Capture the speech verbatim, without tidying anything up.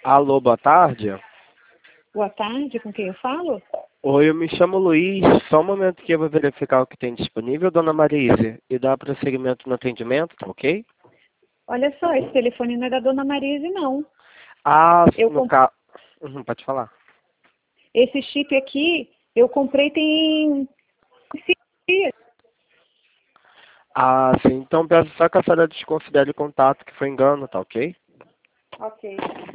Alô, boa tarde. Boa tarde, com quem eu falo? Oi, eu me chamo Luiz. Só um momento que eu vou verificar o que tem disponível, dona Marise, e dar prosseguimento no atendimento, tá ok? Olha só, esse telefone não é da dona Marise, não. Ah, Eu no comp... caso... Uhum, pode falar. Esse chip aqui, eu comprei tem cinco dias. Ah, sim. Então peço só que a senhora desconsidere o contato, que foi engano, tá ok? Ok.